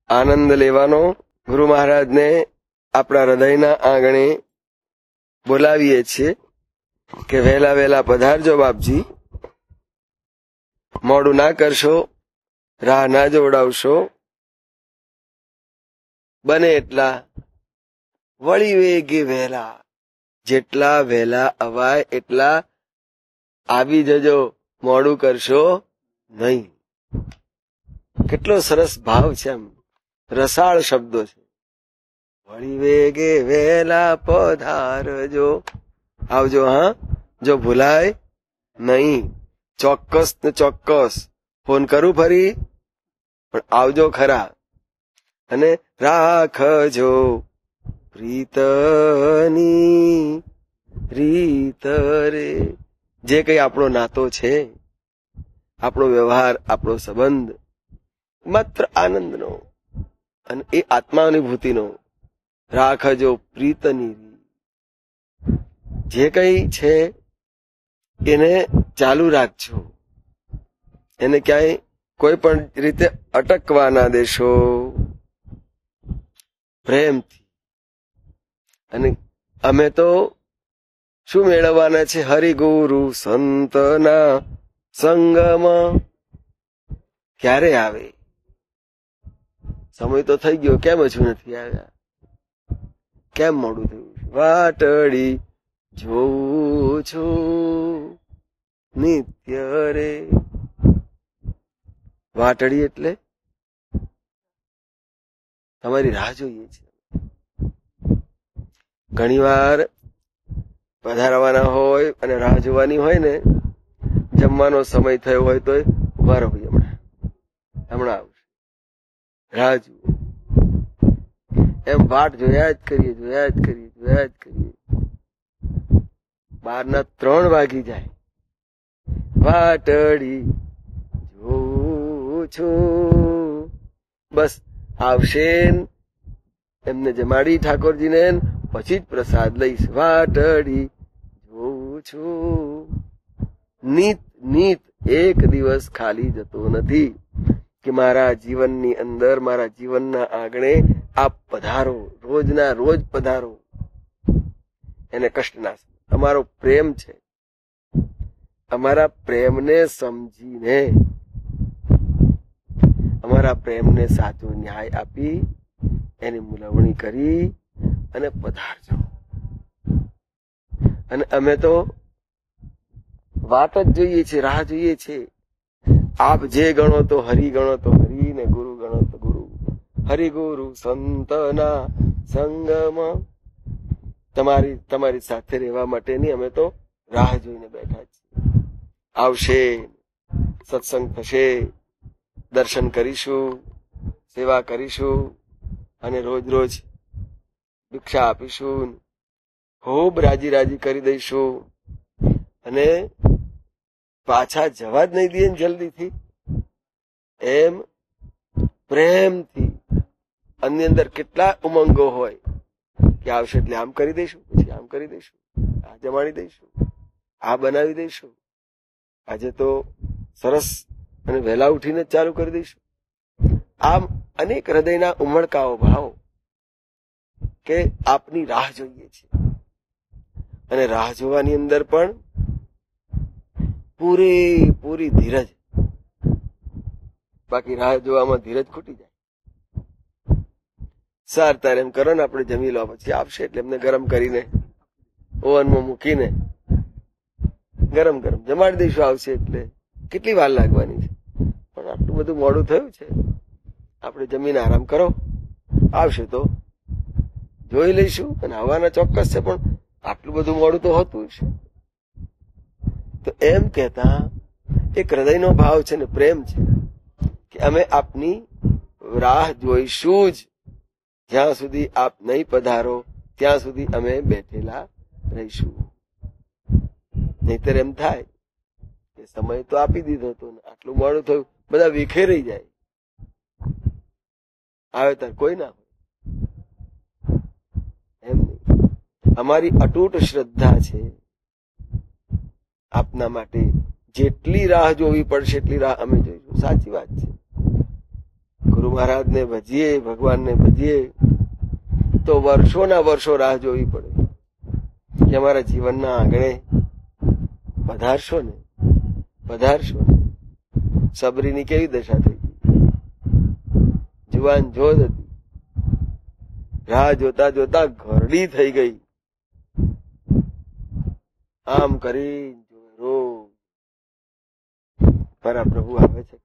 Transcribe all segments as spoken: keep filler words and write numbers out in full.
આનંદ લેવાનો ગુરુ મહારાજને આપણા હૃદયના આંગણે બોલાવીએ છીએ કે વહેલા વહેલા પધારજો બાપજી, મોડું ના કરશો, રાહ ના જોડાવશો, બને એટલા વળી વેગે વહેલા, જેટલા વહેલા અવાય એટલા આવી જજો, મોડું કરશો નહીં. કેટલો સરસ ભાવ છે, એમ રસાળ શબ્દો છે. વળી વેગે વહેલા પધારજો, આવજો. હા, જો ભૂલાય નહીં. ચોક્કસ ને ચોક્કસ ફોન કરું ફરી, પણ આવજો ખરા. અને રાખજો પ્રીતની રીત રે. જે કઈ આપણો નાતો છે, આપણો વ્યવહાર, આપણો સંબંધ માત્ર આનંદનો અને એ આત્માનુભૂતિનો. રાખજો પ્રીતની રીત. જે કઈ છે એને ચાલુ રાખજો, એને ક્યાંય કોઈ પણ રીતે અટકવા ના દેશો. પ્રેમથી. અને અમે તો શું મેળવવાના છે? હરિગુરુ સંતના સંગમાં. ક્યારે આવે? સમય તો થઈ ગયો, કેમ હજુ નથી આવ્યા? કેમ મોડું થયું? વાટડી જોઉં છું નિત્ય રે. વાટડી એટલે તમારી રાહ જોઈએ છે. ઘણી વાર પધારવાના હોય અને રાહ જોવાની હોય ને, જમવાનો સમય થયો હોય તો ઉભા રહો, હમણાં હમણાં આવશે, રાહ જુઓ. એમ વાટ જોયા જ કરીએ, જોયા જ કરીએ, જોયા જ કરીએ. બારના ત્રણ વાગી જાય. વાટડી જોઉં છું, બસ આવશે, એમને જમાડી ઠાકોરજીને, પછી જ પ્રસાદ લઈશ. વાટડી જોઉં છું. નીત નીત એક દિવસ ખાલી જતો નથી કે મારા જીવનની અંદર, મારા જીવનના આંગણે આપ પધારો, રોજના રોજ પધારો. એને કષ્ટ ના. અમારો પ્રેમ છે, અમારા પ્રેમને સમજીને, અમારા પ્રેમને સાચો ન્યાય આપી, એની મુલવણી કરી અને પધારજો. અને અમે તો વાત જ જોઈએ છે, રાહ જોઈએ છે. આપ જે ગણો તો હરિ, ગણો તો હરિ, ને ગુરુ ગણો તો ગુરુ. હરિગુરુ સંતના સંગમાં તમારી તમારી સાથે રહેવા માટેની અમે તો રાહ જોઈને બેઠા છીએ. આવશે, સત્સંગ થશે, દર્શન કરીશું, સેવા કરીશું, અને રોજ રોજ ભિક્ષા આપીશું, ખૂબ રાજી રાજી કરી દઈશું. અને પાછા જવા જ નહીં દઈએ જલ્દીથી. એમ પ્રેમથી. આની અંદર કેટલા ઉમંગો હોય કે આવશે એટલે આમ કરી દઈશું, પછી આમ કરી દઈશું, આ જમાડી દઈશું, આ બનાવી દઈશું. આજે તો સરસ અને વહેલા ઉઠીને જ ચાલુ કરી દઈશું. આમ અનેક હૃદયના ઉમળકાઓ ભાવ કે આપની રાહ જોઈએ છે. અને રાહ જોવાની અંદર પણ પૂરેપૂરી ધીરજ. બાકી રાહ જોવામાં ધીરજ ખૂટી જાય. સાર તારે એમ કરો ને, આપણે જમી લો, પછી આપશે એટલે એમને ગરમ કરીને ઓવનમાં મૂકીને ગરમ ગરમ જમાડી દઈશું. આવશે એટલે કેટલી વાર લાગવાની છે? પણ આટલું બધું મોડું થયું છે, આપણે જમીને આરામ કરો, આવશે તો જોઈ લઈશું. અને આવવાના ચોક્કસ છે, પણ આટલું બધું મોડું તો હોતું છે. તો એમ કહેતા એક હૃદયનો ભાવ છે ને પ્રેમ છે કે અમે આપની રાહ જોઈશું જ. જ્યાં સુધી આપ નહીં પધારો ત્યાં સુધી અમે બેઠેલા રહીશું. નહીતર એમ થાય કે સમય તો આપી દીધો હતો, આટલું મોડું થયું, બધા વિખેરાઈ જાય. આવે ત્યારે કોઈ ના હોય. એમ નહીં. અમારી અતૂટ શ્રદ્ધા છે આપના માટે. જેટલી રાહ જોવી પડશે એટલી રાહ અમે જોઈશું. સાચી વાત છે. ગુરુ મહારાજને ભજીએ, ભગવાનને ભજીએ, તો વર્ષોના વર્ષો રાહ જોવી પડે કે અમારા જીવનના આંગણે પધારશો ને, પધારશો ને. સબરીની કેવી દશા થઈ ગઈ, જુવાન જોધ હતી, રાહ જોતા જોતા ઘરડી થઈ ગઈ. આમ કરી રોજ મારા પ્રભુ આવે છે.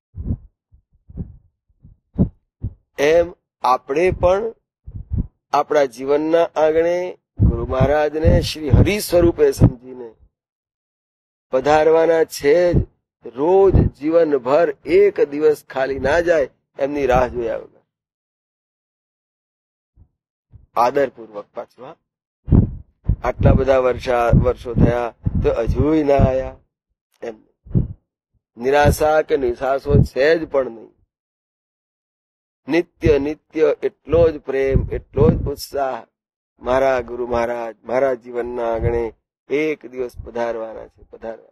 એમ આપણે પણ આપણા જીવનના આંગણે ગુરુ મહારાજને શ્રી હરિ સ્વરૂપે સમજીને પધારવાના છે જ. રોજ જીવનભર એક દિવસ ખાલી ના જાય એમની રાહ જોયા વગર, આદરપૂર્વક. પાછું આટલા બધા વર્ષા વર્ષો થયા તો હજુય ના આયા એમ. નિરાશા કે નિશાસો છે જ પણ નહીં. નિત્ય નિત્ય એટલો જ પ્રેમ, એટલો જ ઉત્સાહ. મારા ગુરુ મહારાજ મારા જીવનના આંગણે એક દિવસ પધારવાના છે, પધારવાના.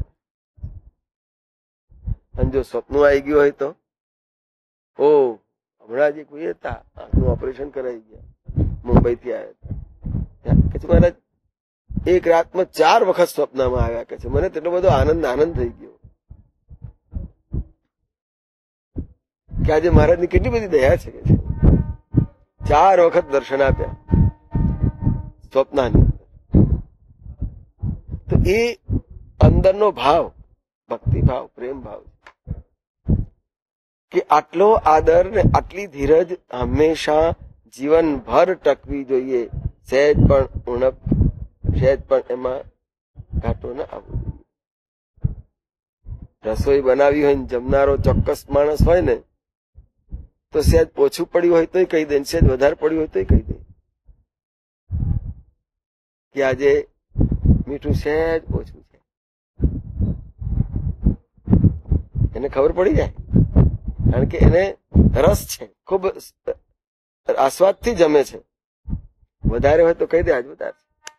અને જો સ્વપ્ન આવી ગયું હોય તો, ઓ હમણાં જે કોઈ હતા આંખનું ઓપરેશન કરાવી ગયા, મુંબઈ થી આવ્યા હતા, કે મહારાજ એક રાતમાં ચાર વખત સ્વપ્નમાં આવ્યા. કે છે મને તેટલો બધો આનંદ આનંદ થઈ ગયો કે આજે મહારાજની કેટલી બધી દયા છે. કે છે ચાર વખત દર્શન આપ્યા સ્વપ્નાની અંદર. તો એ અંદરનો ભાવ ભક્તિ ભાવ, પ્રેમ ભાવ કે આટલો આદર ને આટલી ધીરજ હંમેશા જીવનભર ટકવી જોઈએ. સહેજ પણ ઉણપ, સહેજ પણ એમાં ઘાટો ના આવવો જોઈએ. રસોઈ બનાવી હોય ને જમનારો ચોક્કસ માણસ હોય ને તો સહેજ ઓછું પડ્યું હોય તોય કહી દે, સહેજ વધારે પડ્યું હોય તોય કહી દે કે આજે મીઠું સહેજ ઓછું છે. એને ખબર પડી જાય, કારણ કે એને રસ છે, ખૂબ આસ્વાદથી જમે છે. વધારે હોય તો કહી દે આજ વધારે.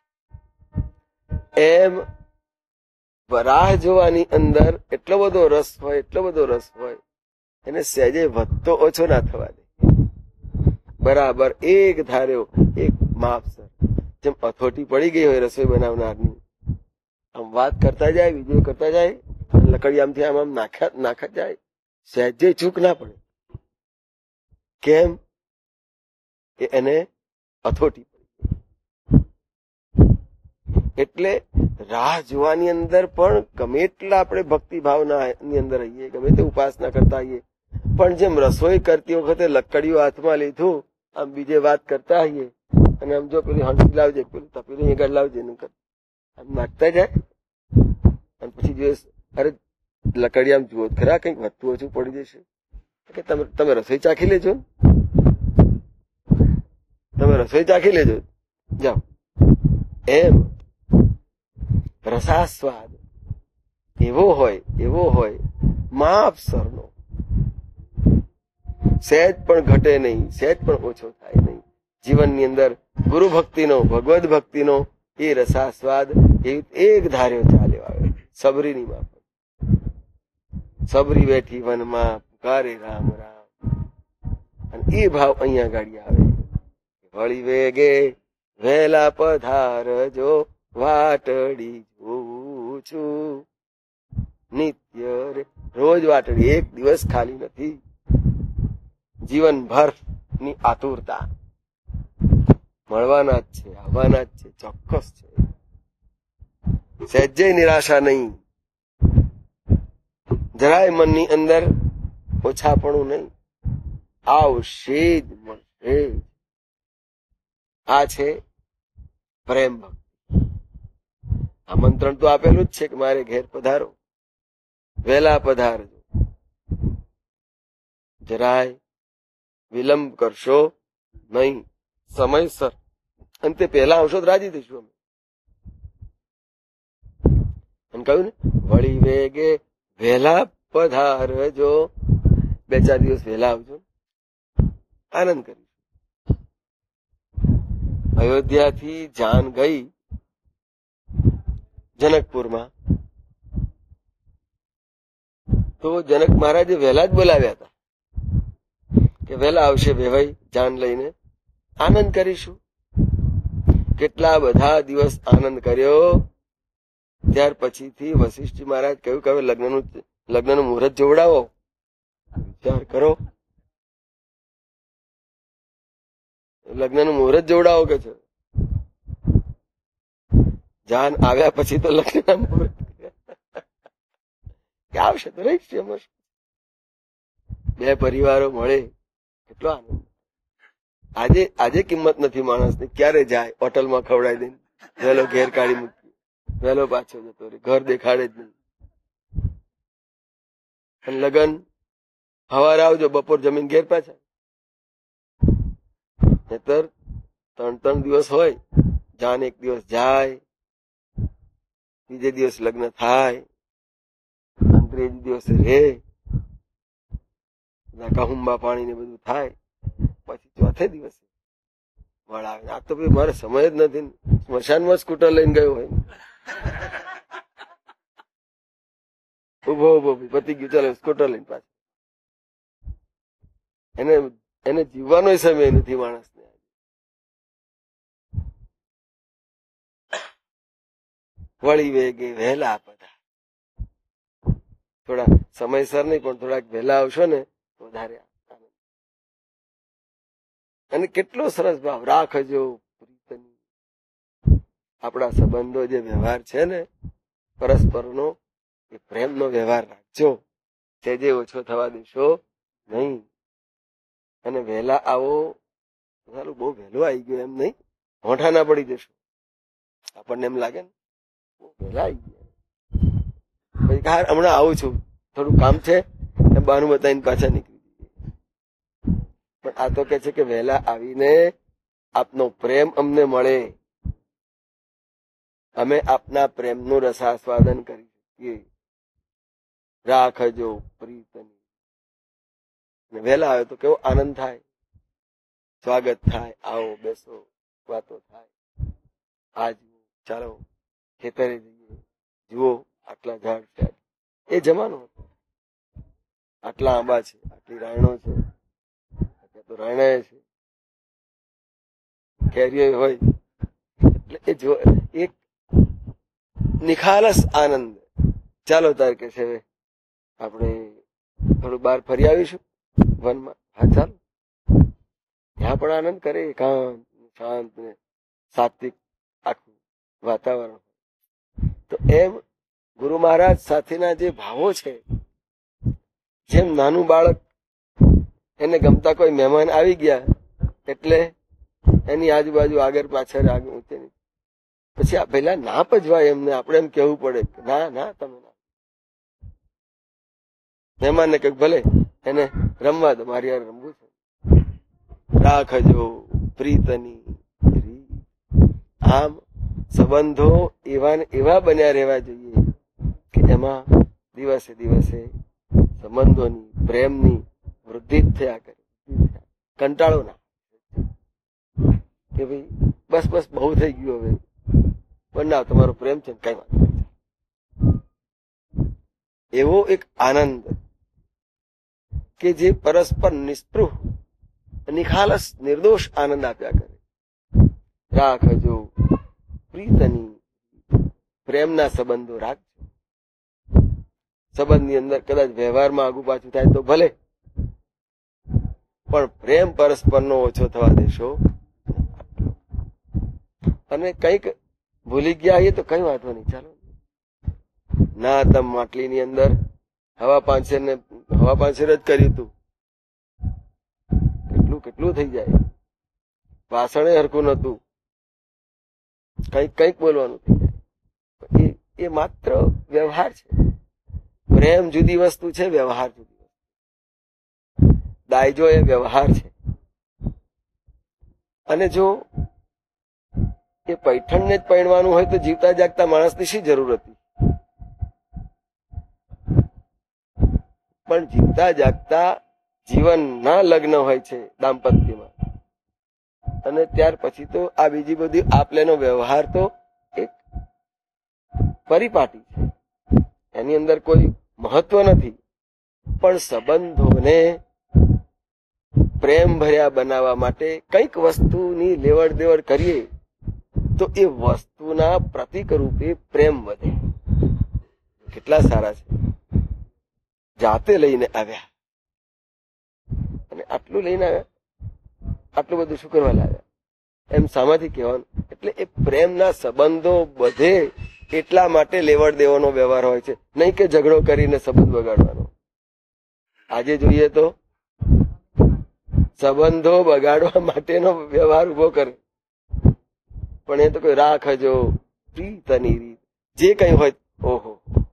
એમ રાહ જોવાની અંદર એટલો બધો રસ હોય, એટલો બધો રસ હોય, એને સહેજે વધતો ઓછો ના થવા દે. બરાબર એક ધાર્યો, એક માપસર. જેમ અથોટી પડી ગઈ હોય રસોઈ બનાવનારની, આમ વાત કરતા જાય, વિડીયો કરતા જાય, લકડી આમથી આમ આમ નાખ્યા નાખા જાય, સહેજે ચૂક ના પડે. કેમ? કે એને અથોટી પડી. એટલે રાહ જોવાની અંદર પણ ગમે એટલા આપણે ભક્તિ ભાવના ની અંદર આવીએ, ગમે તે ઉપાસના કરતા આવીએ, પણ જેમ રસોઈ કરતી વખતે લકડીઓ હાથમાં લીધું, આમ બીજે વાત કરતા આવીએ, અને આમ જો પેલી હંસી લાવજે, પેલું તપેલું આગળ લાવજે, આમ નાખતા જાય. અને પછી જોઈએ અરે લકડી આમ જુઓ ખરા કંઈક વધતું ઓછું પડી જશે, કે તમે તમે રસોઈ ચાખી લેજો, તમે રસોઈ ચાખી લેજો, જાઓ. એમ રસાસ્વાદ એવો હોય, એવો હોય માપસરનો, સહેજ પણ ઘટે નહીં, સહેજ પણ ઓછો થાય નહીં. જીવનની અંદર ગુરુ ભક્તિનો, ભગવદ ભક્તિનો એ રસાસ્વાદ એક ધાર્યો ચાલ્યો આવે. સબરીની માં સબરી બેઠી વનમાં પુકારે રામ રામ, અને એ ભાવ અહીંયા ગાડી આવે. વળી વેગે વહેલા પધારજો, વાટડી જોઉં છું નિત્ય રે. રોજ વાટડી, એક દિવસ ખાલી નથી. જીવનભર ની આતુરતા, મળવાના જ છે, આવવાના જ છે, ચોક્કસ છે. સહેજે નિરાશા નહીં, જરાય મનની અંદર ઓછાપણું નહીં. આવશે જ મળશે. આ છે પ્રેમ ભક્તિ. આમંત્રણ તો આપેલું જ છે કે મારે ઘેર પધારો, વહેલા પધારજો, જરાય વિલંબ કરશો નહીં, સમયસર. અને તે પહેલા આવશો તો રાજી થઈશું અમે. અને કહ્યું ને વળી વેગે વહેલા પધારજો, બે ચાર દિવસ વહેલા આવજો, આનંદ કરીશું. અયોધ્યાથી જાન ગઈ જનકપુરમાં, તો જનક મહારાજે વહેલા જ બોલાવ્યા હતા. કે વહેલા આવશે વેવાઈ જાન લઈને, આનંદ કરીશું. કેટલા બધા દિવસ આનંદ કર્યો. ત્યાર પછીથી વશિષ્ઠ મહારાજ કહ્યું કે હવે લગ્નનું લગ્નનું મુહૂર્ત જોવડાવો, વિચાર કરો, લગ્નનું મુહૂર્ત જોવડાવો કે છે. જાન આવ્યા પછી તો લગ્નના મુહૂર્ત કે આવશે તો રહીશ. એમાં બે પરિવારો મળે કેટલો આનંદ. આજે આજે કિંમત નથી માણસની. ક્યારે જાય હોટલમાં ખવડાવી દઈને વહેલો ઘેર કાઢી મૂકી, વહેલો પાછો જતો રહે, ઘર દેખાડે જ નહીં. અને લગન સવારે આવજો, બપોર જમીન ઘેર પાછા. નહીતર ત્રણ ત્રણ દિવસ હોય, જાન એક દિવસ જાય, બીજે દિવસ લગ્ન થાય, ત્રીજે દિવસે રે, કહુંબા પાણી ને બધું થાય, પછી ચોથે દિવસે વળાવે. આ તો ભાઈ મારે સમય જ નથી. સ્મશાનમાં સ્કૂટર લઈને ગયો હોય, ઉભો ઉભો પતી ગયું, ચાલો સ્કૂટર લઈને પાછું. એને એને જીવવાનો સમય નથી માણસને. વળી વેગે વહેલા બધા, થોડા સમયસર નહીં પણ થોડાક વહેલા આવશો ને વધારે. અને કેટલો સરસ ભાવ રાખજો પ્રીતની. આપણા સંબંધો જે વ્યવહાર છે ને પરસ્પરનો, એ પ્રેમનો વ્યવહાર રાખજો, તે જે ઓછો થવા દેશો નહીં. અને વહેલા આવો, સારું બહુ વહેલું આવી ગયું એમ નહીં, મોઢા ના પડી જશો. આપણને એમ લાગે ને બહુ વહેલા આવી ગયા, પછી હાર હમણાં આવું છું, થોડું કામ છે એમ બહાનું બતાવીને પાછા નીકળી જઈએ. પણ આ તો કે છે કે વહેલા આવીને આપનો પ્રેમ અમને મળે, અમે આપના પ્રેમનું રસાસ્વાદન કરી શકીએ. રાખજો પ્રીતની. વહેલા આવે તો કેવો આનંદ થાય, સ્વાગત થાય, આવો બેસો, વાતો થાય. આ જુઓ, ચાલો ખેતરે જઈએ, જુઓ આટલા ઝાડ છે. એ જમાનો હતો, આટલા આંબા છે, આટલી રાયણો છે, તો રાયણા છે, કેરીઓ હોય. એટલે એ જો એક નિખાલસ આનંદ. ચાલો તાર કે છે આપણે થોડું બહાર ફરી આવીશું વનમાં. હા ચાલો, ત્યાં પણ આનંદ કરે, એકાંત શાંત ને સાત્વિક આખું વાતાવરણ. તો એમ ગુરુ મહારાજ સાથેના જે ભાવો છે, જેમ નાનું બાળક એને ગમતા કોઈ મહેમાન આવી ગયા એટલે એની આજુબાજુ આગળ પાછળ આગળ ઊંચે નહીં, પછી આ પેલા ના પજવાય એમને આપણે એમ કેવું પડે ના ના તમે ના. મહેમાનને કંઈક ભલે એને રમવા દો, મારી યાર રમવું છે. રાખજો પ્રીતની. આમ સંબંધો એવા ને એવા બન્યા રહેવા જોઈએ કે એમાં દિવસે દિવસે સંબંધોની પ્રેમની વૃદ્ધિ જ થયા કરે. કંટાળો ના કે ભાઈ બસ બસ બહુ થઈ ગયું, હવે પણ ના તમારો પ્રેમ છે કઈ વાત નહીં. એવો એક આનંદ કે જે પરસ્પર નિસ્પૃહ નિખાલસ નિર્દોષ આનંદ આપ્યા કરે. રાખજો પ્રીતની. પ્રેમના સંબંધો રાખજો. સંબંધની અંદર કદાચ વ્યવહારમાં આગુ પાછું થાય તો ભલે, પણ પ્રેમ પરસ્પરનો ઓછો થવા દેશો. અને કંઈક ભૂલી ગયા એ તો કઈ વાંધો નહીં, ચાલો ના તમ માટલીની અંદર હવા પાંચેર ને હવા પાંચેર જ કર્યું હતું, કેટલું કેટલું થઈ જાય. ભાષણે હરખું નતું, કઈક કઈક બોલવાનું થઈ જાય. એ માત્ર વ્યવહાર છે. પ્રેમ જુદી વસ્તુ છે, વ્યવહાર જુદી વસ્તુ. દાયજો એ વ્યવહાર છે. અને જો એ પૈઠણને જ પહેરવાનું હોય તો જીવતા જાગતા માણસની શી જરૂર હતી? પણ જીવતા જાગતા જીવનના લગ્ન હોય છે દાંપત્યમાં, અને ત્યાર પછી તો આ બીજી બધી આપલેનો વ્યવહાર તો એક પરિપાટી છે, એની અંદર કોઈ મહત્વ નથી. પણ સંબંધોને પ્રેમ ભર્યા બનાવવા માટે કંઈક વસ્તુની લેવડ દેવડ કરીએ તો એ વસ્તુના પ્રતીક રૂપે પ્રેમ વધે. કેટલા સારા છે, જાતે લઈને આવ્યા અને આટલું લઈને આવ્યા, આટલું બધું શું કરવા લાવ્યા એમ સામાથી કહેવાનું. એટલે એ પ્રેમના સંબંધો બધે એટલા માટે લેવડ દેવાનો વ્યવહાર હોય છે, નહીં કે ઝઘડો કરીને સંબંધ બગાડવાનો. આજે જોઈએ તો સંબંધો બગાડવા માટેનો વ્યવહાર ઉભો કરે, પણ એ તો કોઈ રાખજો પ્રીતની રીત જે કઈ હોય. ઓહો,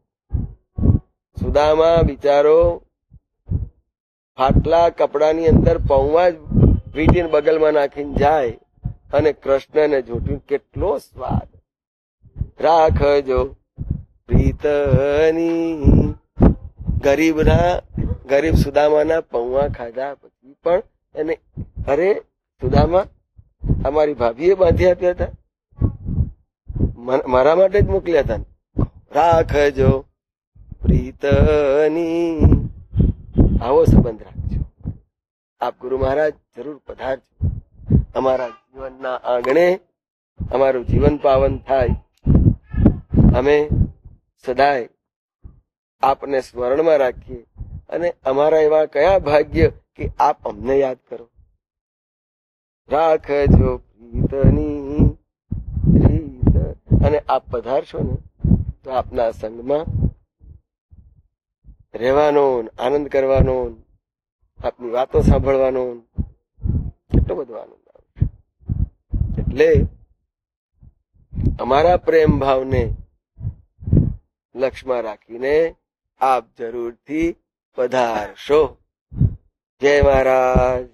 સુદામા બિચારો ફાટલા કપડાની અંદર પૌવા જ વીંટીને બગલમાં નાખીને જાય અને કૃષ્ણને જોટ્યું. કેટલો સ્વાદ! રાખજો પ્રીતની. ગરીબના ગરીબ સુદામાના પૌવા ખાધા પછી પણ એને, અરે સુદામા અમારી ભાભીએ બાંધી આપ્યા હતા, મારા માટે જ મોકલ્યા હતા. રાખજો પ્રીતની. આવો સંબંધ રાખજો. આપ ગુરુ મહારાજ જરૂર પધારજો અમારા જીવનના આંગણે, અમારું જીવન પાવન થાય. અમે સદાય આપને સ્મરણમાં રાખીએ અને અમારા એવા કયા ભાગ્ય કે આપ અમને યાદ કરો. રાખજો પ્રીતની રીત. અને આપ પધારશો ને તો આપના સંગમાં રહેવાનો, આનંદ કરવાનો, આપની વાતો સાંભળવાનો કેટલો બધો આનંદ આવશે. એટલે અમારા પ્રેમ ભાવને લક્ષ્યમાં રાખીને આપ જરૂરથી પધારશો. જય મહારાજ.